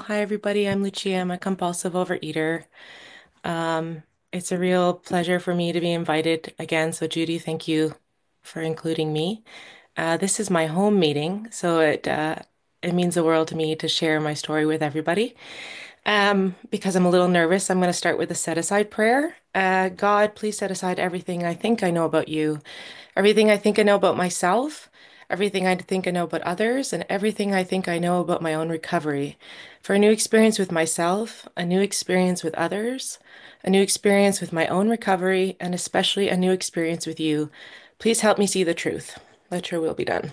Hi everybody. I'm Lucia. I'm a compulsive overeater. Um, it's a real pleasure for me to be invited again. So Judy, thank you for including me. This is my home meeting, so it means the world to me to share my story with everybody. Because I'm a little nervous, I'm going to start with a set aside prayer. God, please set aside everything I think I know about you, everything I think I know about myself, everything I think I know about others, and everything I think I know about my own recovery. For a new experience with myself, a new experience with others, a new experience with my own recovery, and especially a new experience with you. Please help me see the truth. Let your will be done.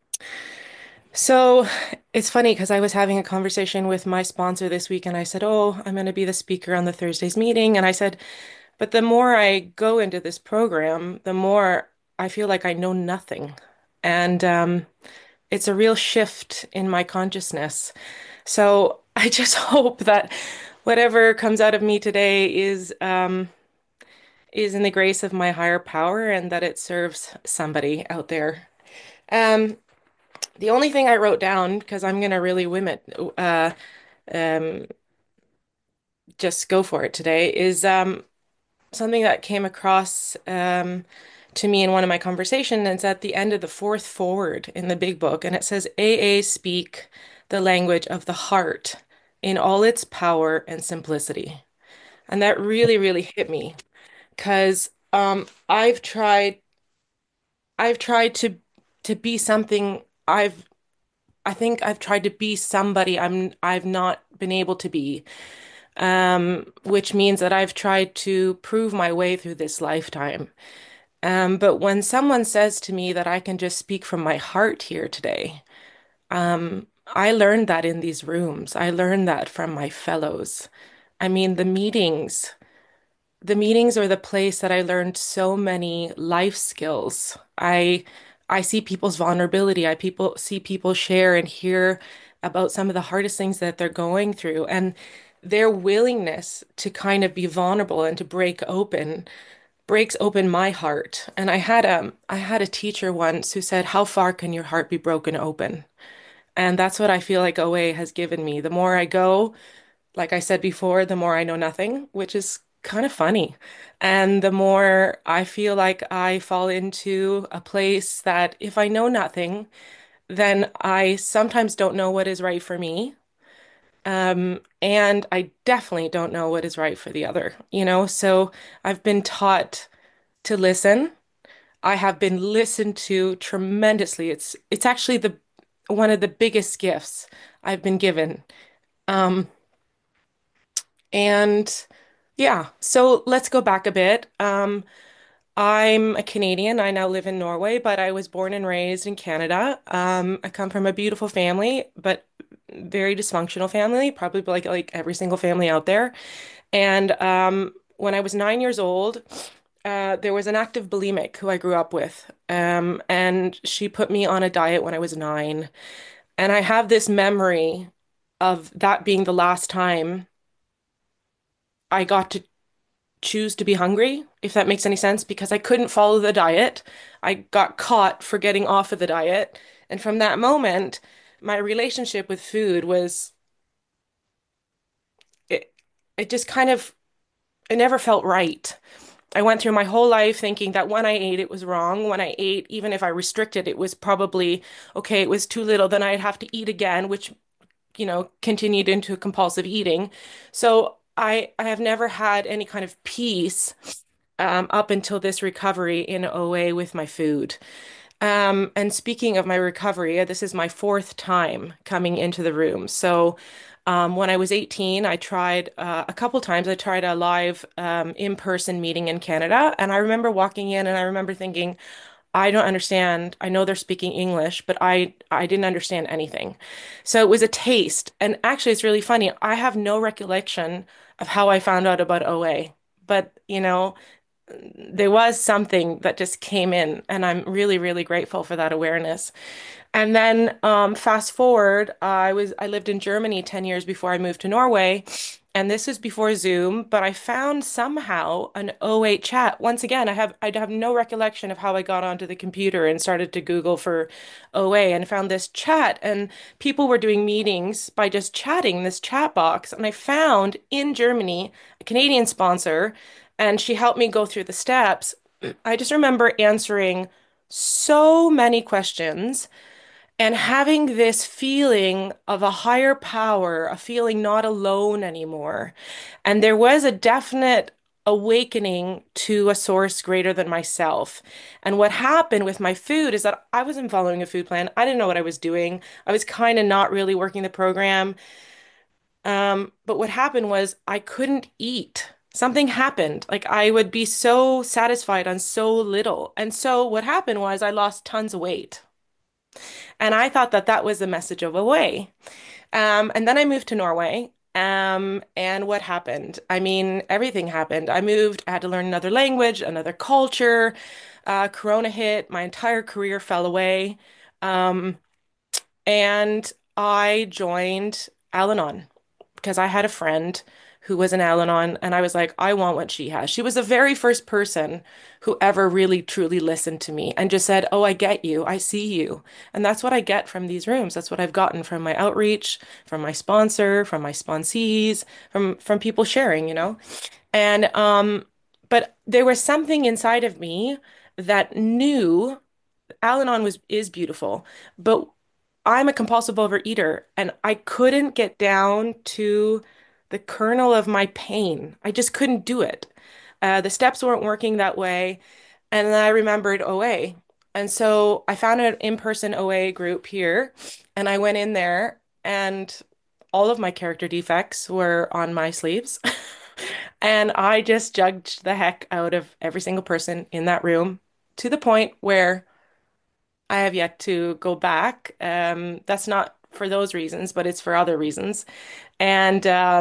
So it's funny because I was having a conversation with my sponsor this week and I said, "Oh, I'm going to be the speaker on the Thursday's meeting." And I said, "But the more I go into this program, the more I feel like I know nothing." And it's a real shift in my consciousness. So I just hope that whatever comes out of me today is in the grace of my higher power and that it serves somebody out there. Um, the only thing I wrote down, because I'm gonna really um, just go for it today, is something that came across to me in one of my conversations. It's at the end of the fourth forward in the big book, and it says, AA speak the language of the heart in all its power and simplicity. And that really, really hit me because I've tried to be something I think I've tried to be somebody I've not been able to be, which means that I've tried to prove my way through this lifetime. But when someone says to me that I can just speak from my heart here today, I learned that in these rooms. I learned that from my fellows. I mean, the meetings are the place that I learned so many life skills. I see people's vulnerability. I people see people share and hear about some of the hardest things that they're going through and their willingness to kind of be vulnerable and to breaks open my heart. And I had a teacher once who said, "How far can your heart be broken open?" And that's what I feel like OA has given me. The more I go, like I said before, the more I know nothing, which is kind of funny. And the more I feel like I fall into a place that if I know nothing, then I sometimes don't know what is right for me. And I definitely don't know what is right for the other, you know? So I've been taught to listen. I have been listened to tremendously. It's actually the one of the biggest gifts I've been given. Um, and yeah, so let's go back a bit. I'm a Canadian. I now live in Norway, but I was born and raised in Canada. I come from a beautiful family, but very dysfunctional family, probably like every single family out there. And when I was 9 years old, there was an active bulimic who I grew up with, and she put me on a diet when I was 9. And I have this memory of that being the last time I got to choose to be hungry, if that makes any sense, because I couldn't follow the diet. I got caught for getting off of the diet. And from that moment, my relationship with food was it, it just kind of it never felt right. I went through my whole life thinking that when I ate, it was wrong. When I ate, even if I restricted, it was probably okay, it was too little, then I'd have to eat again, which, continued into compulsive eating. So I have never had any kind of peace up until this recovery in OA with my food. And speaking of my recovery, this is my fourth time coming into the room. So, when I was 18, I tried a couple times. I tried a live in-person meeting in Canada, and I remember walking in, and I remember thinking, I don't understand. I know they're speaking English, but I didn't understand anything. So it was a taste. And actually, it's really funny. I have no recollection of how I found out about OA, but there was something that just came in, and I'm really, really grateful for that awareness. And then fast forward, I lived in Germany 10 years before I moved to Norway, and this is before Zoom, but I found somehow an O8 chat. Once again, I have no recollection of how I got onto the computer and started to Google for OA and found this chat, and people were doing meetings by just chatting in this chat box. And I found in Germany a Canadian sponsor, and she helped me go through the steps. I just remember answering so many questions and having this feeling of a higher power, a feeling not alone anymore. And there was a definite awakening to a source greater than myself. And what happened with my food is that I wasn't following a food plan. I didn't know what I was doing. I was kind of not really working the program. But what happened was I couldn't eat. Something happened. Like I would be so satisfied on so little. And so what happened was I lost tons of weight. And I thought that that was the message of away. And then I moved to Norway. And what happened? I mean, everything happened. I moved, I had to learn another language, another culture. Corona hit, my entire career fell away. Um, and I joined Al-Anon because I had a friend who was an Al-Anon, and I was like, I want what she has. She was the very first person who ever really truly listened to me and just said, Oh, I get you. I see you. And that's what I get from these rooms. That's what I've gotten from my outreach, from my sponsor, from my sponsees, from people sharing, you know? And but there was something inside of me that knew Al-Anon was is beautiful, but I'm a compulsive overeater and I couldn't get down to the kernel of my pain. I just couldn't do it. The steps weren't working that way. And then I remembered OA. And so I found an in-person OA group here and I went in there and all of my character defects were on my sleeves. And I just judged the heck out of every single person in that room to the point where I have yet to go back. That's not for those reasons, but it's for other reasons. And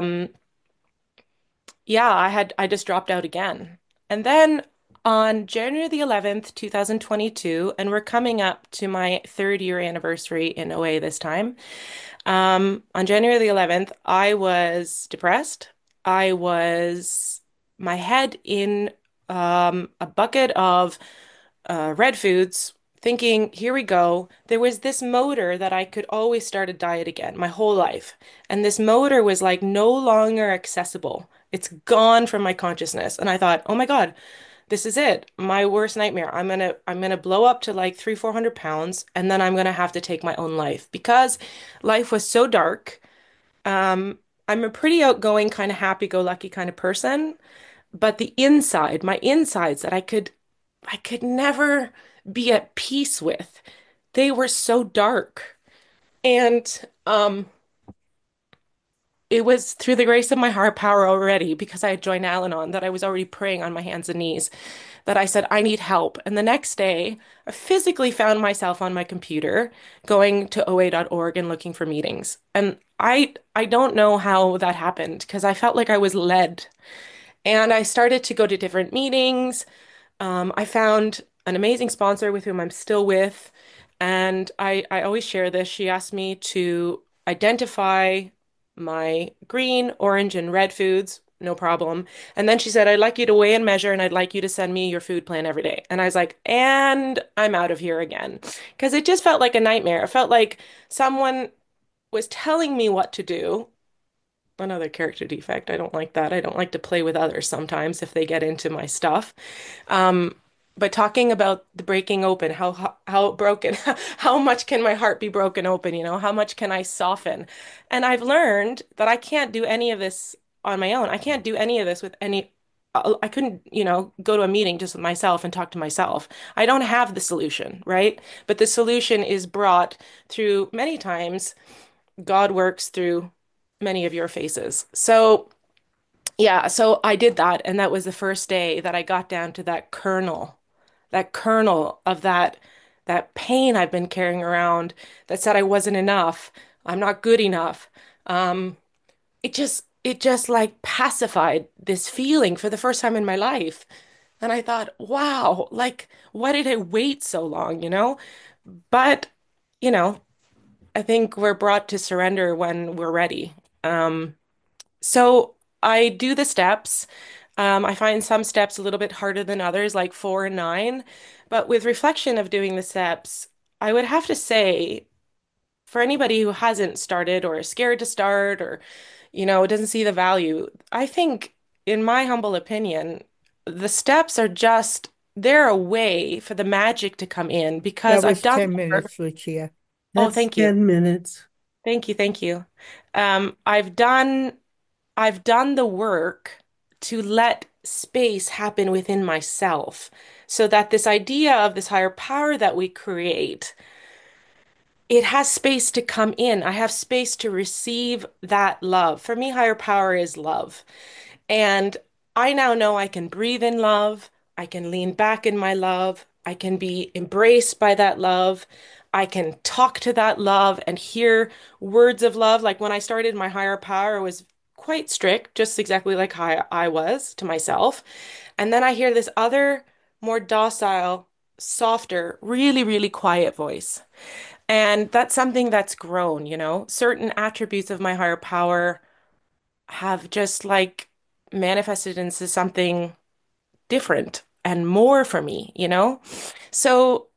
yeah, I just dropped out again. And then on January the 11th, 2022, and we're coming up to my third year anniversary in OA this time. On January the 11th, I was depressed. I was my head in a bucket of red foods, thinking, here we go. There was this motor that I could always start a diet again my whole life. And this motor was like no longer accessible. It's gone from my consciousness. And I thought, oh my God, this is it. My worst nightmare. I'm gonna blow up to like 300, 400 pounds, and then I'm gonna have to take my own life because life was so dark. Um, I'm a pretty outgoing, kind of happy-go-lucky kind of person, but the inside, my insides that I could never be at peace with. They were so dark. And it was through the grace of my heart power already, because I had joined Al-Anon, that I was already praying on my hands and knees, that I said, I need help. And the next day, I physically found myself on my computer going to OA.org and looking for meetings. And I don't know how that happened because I felt like I was led. And I started to go to different meetings. I found an amazing sponsor with whom I'm still with, and I always share this. She asked me to identify my green, orange, and red foods, no problem. And then she said, I'd like you to weigh and measure, and I'd like you to send me your food plan every day. And I was like, and I'm out of here again. Because it just felt like a nightmare. It felt like someone was telling me what to do. Another character defect. I don't like that. I don't like to play with others sometimes if they get into my stuff. Um, but talking about the breaking open, how broken, how much can my heart be broken open, you know? How much can I soften? And I've learned that I can't do any of this on my own. I can't do any of this with any I couldn't, you know, go to a meeting just with myself and talk to myself. I don't have the solution, right? But the solution is brought through many times God works through many of your faces. So yeah, so I did that, and that was the first day that I got down to that kernel of that pain I've been carrying around that said I wasn't enough, I'm not good enough. Um, it just like pacified this feeling for the first time in my life. And I thought, wow, like why did I wait so long, you know? But, you know, I think we're brought to surrender when we're ready. Um, so I do the steps. I find some steps a little bit harder than others, like 4 and 9. But with reflection of doing the steps, I would have to say, for anybody who hasn't started or is scared to start or, doesn't see the value, I think, in my humble opinion, the steps are just, they're a way for the magic to come in because That I've was done 10 the work. minutes, Lucia. Oh, That's thank you. 10 minutes. Thank you. Thank you. I've done the work to let space happen within myself so that this idea of this higher power that we create, it has space to come in. I have space to receive that love. For me, higher power is love. And I now know I can breathe in love. I can lean back in my love. I can be embraced by that love. I can talk to that love and hear words of love. Like when I started, my higher power was quite strict, just exactly like how I was to myself. And then I hear this other, more docile, softer, really, really quiet voice. And that's something that's grown, certain attributes of my higher power have just like manifested into something different and more for me. So,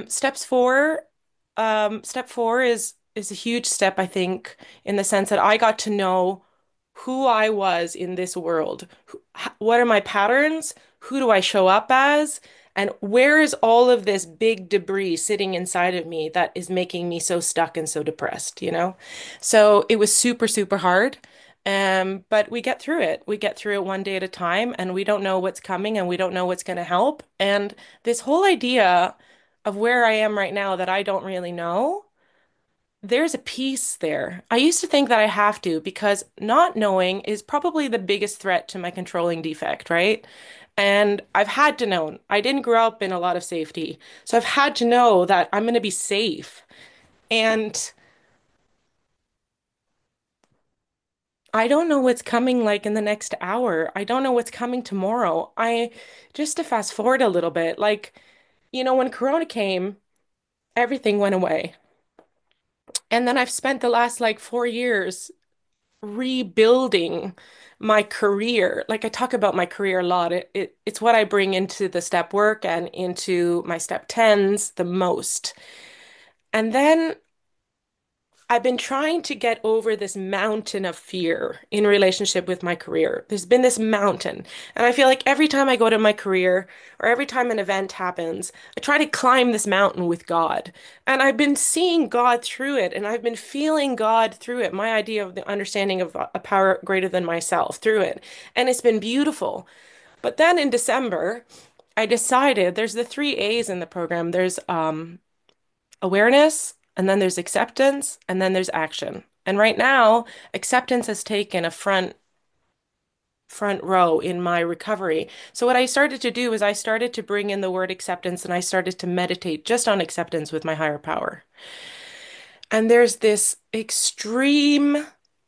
step four is a huge step, I think, in the sense that I got to know who I was in this world. What are my patterns? Who do I show up as? And where is all of this big debris sitting inside of me that is making me so stuck and so depressed? So it was super, super hard. But we get through it. We get through it one day at a time, and we don't know what's coming and we don't know what's going to help. And this whole idea of where I am right now that I don't really know, there's a piece there. I used to think that I have to because not knowing is probably the biggest threat to my controlling defect, right? And I've had to know. I didn't grow up in a lot of safety. So I've had to know that I'm going to be safe. And I don't know what's coming like in the next hour. I don't know what's coming tomorrow. Just to fast forward a little bit, like, when Corona came, everything went away. And then I've spent the last like 4 years rebuilding my career. Like I talk about my career a lot. It's what I bring into the step work and into my step tens the most. And then I've been trying to get over this mountain of fear in relationship with my career. There's been this mountain, and I feel like every time I go to my career or every time an event happens, I try to climb this mountain with God. And I've been seeing God through it, and I've been feeling God through it, my idea of the understanding of a power greater than myself through it. And it's been beautiful. But then in December, I decided there's the 3 A's in the program. There's awareness, and then there's acceptance, and then there's action. And right now, acceptance has taken a front row in my recovery. So what I started to do is I started to bring in the word acceptance and I started to meditate just on acceptance with my higher power. And there's this extreme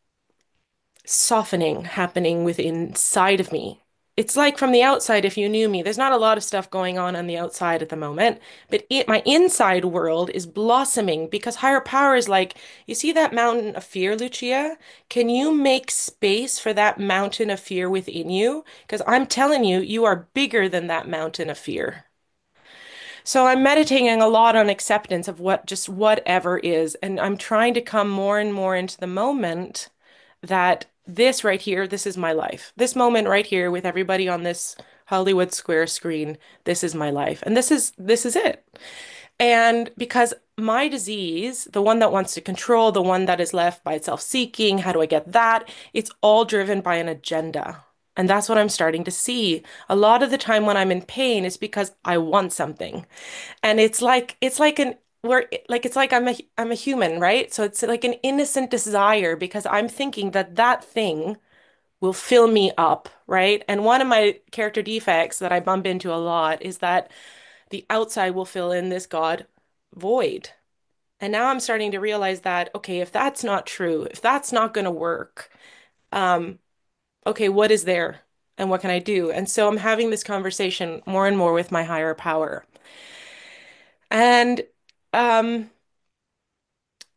softening happening within inside of me. It's like from the outside, if you knew me, there's not a lot of stuff going on the outside at the moment, but my inside world is blossoming because higher power is like, you see that mountain of fear, Lucia? Can you make space for that mountain of fear within you? Because I'm telling you, you are bigger than that mountain of fear. So I'm meditating a lot on acceptance of what just whatever is, and I'm trying to come more and more into the moment that this right here, this is my life. This moment right here with everybody on this Hollywood Square screen, this is my life. And this is it. And because my disease, the one that wants to control, the one that is left by itself seeking, how do I get that? It's all driven by an agenda. And that's what I'm starting to see. A lot of the time when I'm in pain is because I want something. And it's like an we're like it's like I'm a human, right? So it's like an innocent desire because I'm thinking that that thing will fill me up, right? And one of my character defects that I bump into a lot is that the outside will fill in this God void. And now I'm starting to realize that, okay, if that's not true, if that's not going to work, um, okay, what is there and what can I do? And so I'm having this conversation more and more with my higher power. And um,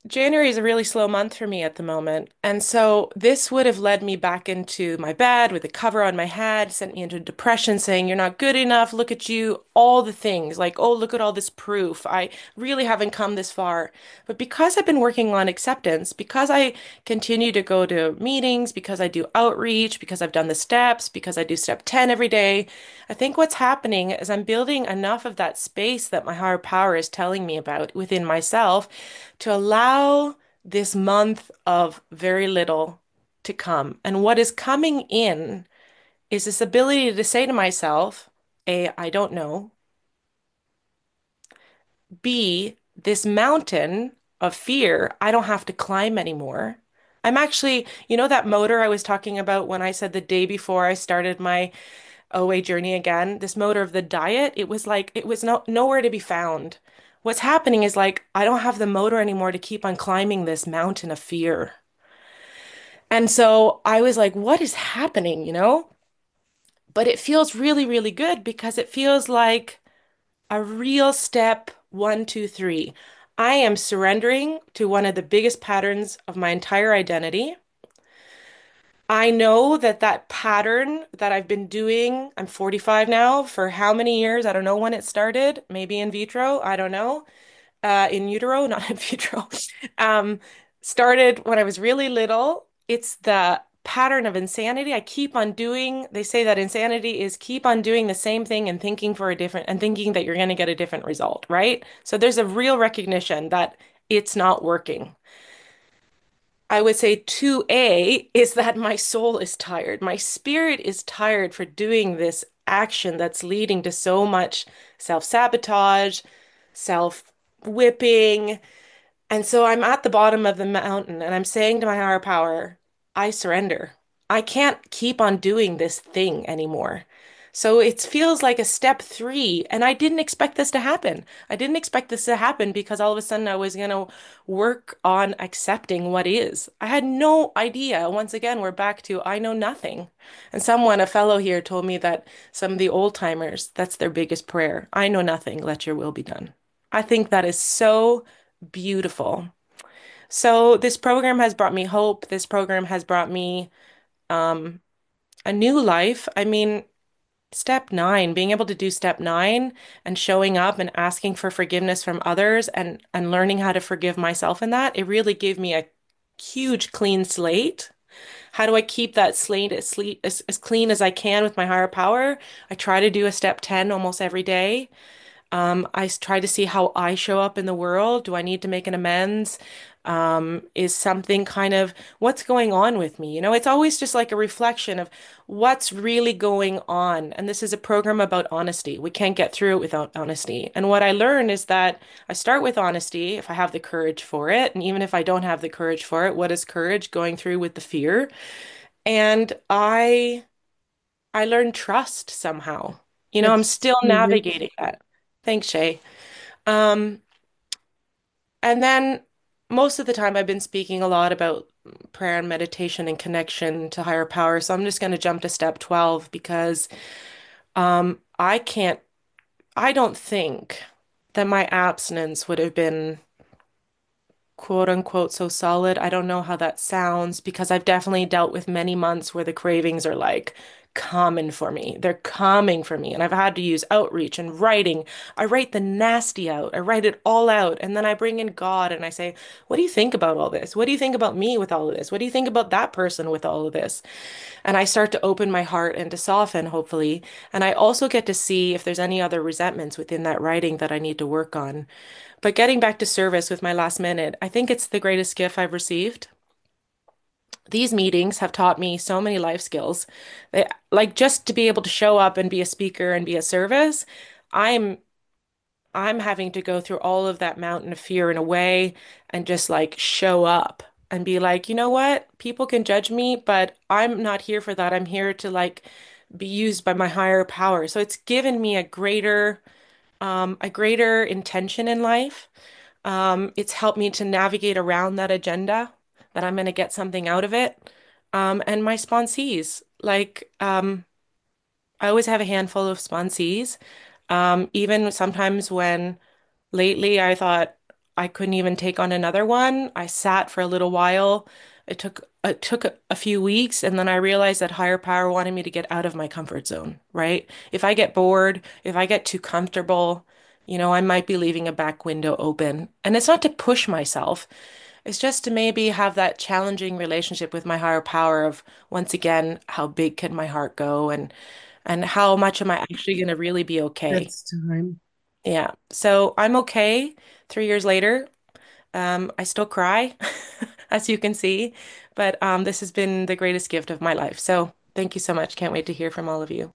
January is a really slow month for me at the moment. And so this would have led me back into my bed with a cover on my head, sent me into depression, saying, "You're not good enough. Look at you." All the things like, "Oh, look at all this proof. I really haven't come this far." But because I've been working on acceptance, because I continue to go to meetings, because I do outreach, because I've done the steps, because I do step 10 every day, I think what's happening is I'm building enough of that space that my higher power is telling me about within myself to allow this month of very little to come. And what is coming in is this ability to say to myself, A, I don't know. B, this mountain of fear, I don't have to climb anymore. I'm actually, that motor I was talking about when I said the day before I started my OA journey again, this motor of the diet, it was like, it was nowhere to be found. What's happening is like, I don't have the motor anymore to keep on climbing this mountain of fear. And so I was like, what is happening? But it feels really, really good because it feels like a real step one, two, three. I am surrendering to one of the biggest patterns of my entire identity. I know that that pattern that I've been doing, I'm 45 now, for how many years? I don't know when it started, maybe in vitro, I don't know. In utero, not in vitro. Um, Started when I was really little. It's the pattern of insanity. I keep on doing, they say that insanity is keep on doing the same thing and thinking for a different, and thinking that you're going to get a different result, right? So there's a real recognition that it's not working. I would say 2A is that my soul is tired. My spirit is tired for doing this action that's leading to so much self-sabotage, self-whipping, and so I'm at the bottom of the mountain and I'm saying to my higher power, I surrender. I can't keep on doing this thing anymore. So it feels like a step three. And I didn't expect this to happen. I didn't expect this to happen because all of a sudden I was going to work on accepting what is. I had no idea. Once again, we're back to I know nothing. And a fellow here told me that some of the old timers, that's their biggest prayer. I know nothing. Let your will be done. I think that is so beautiful. So this program has brought me hope. This program has brought me um, a new life. I mean, step nine, being able to do step nine and showing up and asking for forgiveness from others and learning how to forgive myself in that, it really gave me a huge clean slate. How do I keep that slate as clean as I can with my higher power? I try to do a step 10 almost every day. Try to see how I show up in the world. Do I need to make an amends? Is something kind of what's going on with me? It's always just like a reflection of what's really going on. And this is a program about honesty. We can't get through it without honesty. And what I learned is that I start with honesty if I have the courage for it. And even if I don't have the courage for it, what is courage going through with the fear? And I learned trust somehow. I'm That's still really navigating that. Thanks, Shay. Um, and then most of the time I've been speaking a lot about prayer and meditation and connection to higher power. So I'm just going to jump to step 12 because I don't think that my abstinence would have been quote unquote so solid. I don't know how that sounds because I've definitely dealt with many months where the cravings are like coming for me. They're coming for me. And I've had to use outreach and writing. I write the nasty out. I write it all out. And then I bring in God and I say, what do you think about all this? What do you think about me with all of this? What do you think about that person with all of this? And I start to open my heart and to soften, hopefully. And I also get to see if there's any other resentments within that writing that I need to work on. But getting back to service with my last minute, I think it's the greatest gift I've received. These meetings have taught me so many life skills. Like just to be able to show up and be a speaker and be a service, I'm I'm having to go through all of that mountain of fear in a way and just like show up and be like, you know what? People can judge me, but I'm not here for that. I'm here to like be used by my higher power. So it's given me a greater intention in life. It's helped me to navigate around that agenda that I'm going to get something out of it. And my sponsees, I always have a handful of sponsees. Even sometimes when lately I thought I couldn't even take on another one. I sat for a little while. It took a few weeks, and then I realized that higher power wanted me to get out of my comfort zone, right? If I get bored, if I get too comfortable, I might be leaving a back window open. And it's not to push myself. It's just to maybe have that challenging relationship with my higher power of, once again, how big can my heart go, and how much am I actually going to really be okay? That's time. Yeah. So I'm okay 3 years later. I still cry, as you can see, but this has been the greatest gift of my life. So thank you so much. Can't wait to hear from all of you.